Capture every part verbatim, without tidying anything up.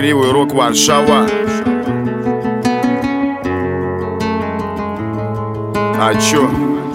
Кривый Рог, Варшава. А чё?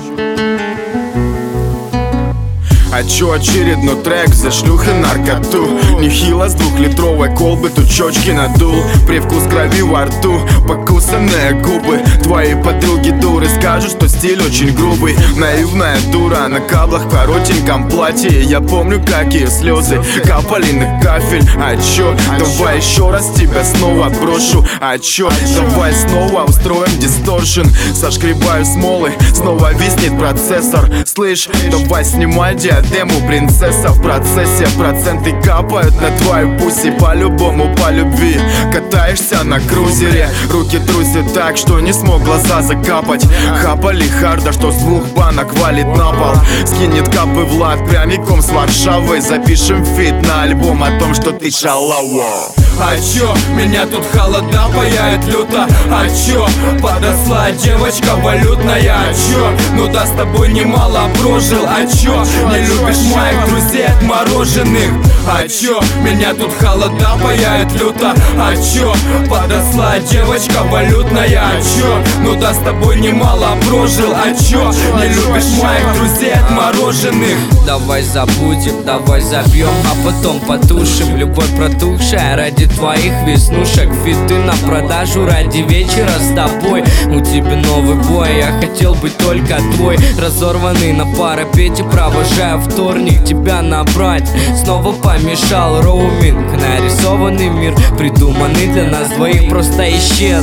А чё очередной трек за шлюхи наркоту? Нехило с двухлитровой колбы тучочки надул. Привкус крови во рту, покусанные губы. Твои подруги дуры скажут, что стиль очень грубый. Наивная дура на каблах в коротеньком платье. Я помню, какие слезы капали на кафель. А чё? Давай еще раз тебя снова брошу. А чё? Давай снова устроим дисторшн. Сошкребаю смолы, снова виснет процессор. Слышь, давай снимай диадему, принцесса. В процессе проценты капают на твою пуси. По-любому, по любви катаешься на крузере. Руки трусят так, что не смог глаза закапать. Хапали харда, что с двух банок валит на пол. Скинет капы Влад прямиком с Варшавы. Запишем фит на альбом о том, что ты шалава. А чё? Меня тут холода паяет люто. А чё? Подросла девочка валютная. А чё? Ну да, с тобой немало прожил. А чё? Не любишь моих друзей отмороженных. А чё? Меня тут холода паяет люто. А чё? Подросла девочка валютная. А чё? Ну да, с тобой немало прожил. А чё? Не любишь моих друзей отмороженных. Давай забудем, давай забьем, а потом потушим. Любовь протухшая ради твоих веснушек. Фиты на продажу ради вечера с тобой. У тебя новый бой, я хотел быть только твой. Разорванный на парапете, провожаю вторник тебя набрать. Снова помешал роуминг. Нарисованный мир, придуманный для нас двоих, просто исчез.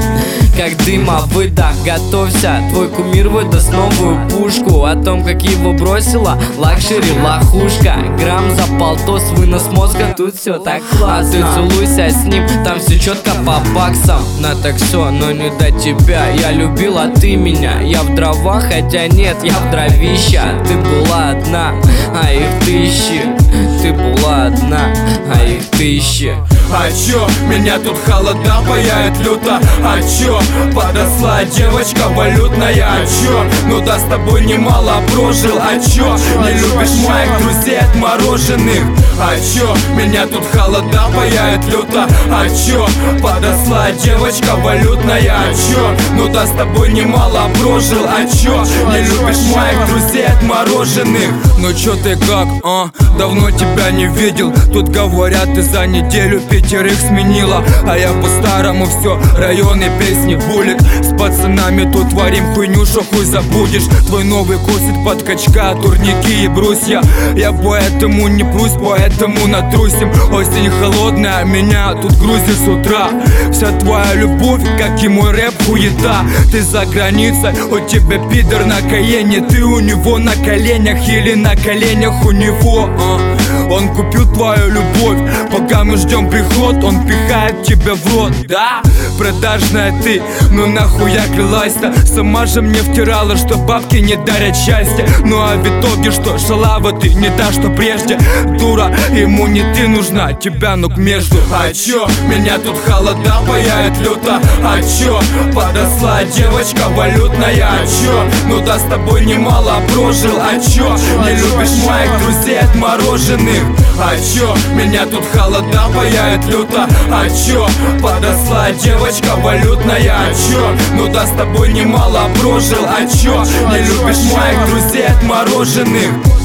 Как дыма выдох, готовься, твой кумир выдаст новую пушку. О том, как его бросила лакшери лохушка. Грамм за полтос, вынос мозга, тут все так классно. А ты целуйся с ним, там все четко по баксам. На так все, но не до тебя. Я любил, а ты меня. Я в дровах, хотя нет, я в дровища. Ты была одна, а их тысячи. Ты была одна, а их тысячи. А чё? Меня тут холода паяет люто. А чё? Подросла девочка валютная. А чё? Ну да, с тобой немало прожил. А чё? Не любишь моих друзей отмороженных. А чё? Меня тут холода паяет люто. А чё? Подросла девочка валютная. А чё? Ну да, с тобой немало прожил. А чё? Не любишь моих друзей отмороженных. Ну чё ты как, а? Давно тебя не видел. Тут говорят, ты за неделю пятерых сменила. А я по-старому все, районы песни булит. С пацанами тут творим хуйню, шо хуй забудешь. Твой новый косит под качка, турники и брусья. Я поэтому не прусь, поэтому натрусим. Осень холодная, меня тут грузит с утра. Вся твоя любовь, как и мой рэп, хуета. Ты за границей, у тебя пидор на Каене. Ты у него на коленях или на коленях у него, а? Он купил твою любовь, пока мы ждем приход, он пихает тебя в рот, да? Продажная ты, ну нахуй я клялась-то. Сама же мне втирала, что бабки не дарят счастья. Ну а в итоге что, шалава ты не та, что прежде. Дура, ему не ты нужна, тебя ног между. А чё? Меня тут холода паяет люто. А чё? Подросла девочка валютная. А чё? Ну да, с тобой немало прожил. А чё? Не любишь моих друзей отмороженных. А чё? Меня тут холода паяет люто. А чё? Подросла девочка валютная. А чё? Ну да, с тобой немало прожил. А чё? Не любишь моих друзей отмороженных.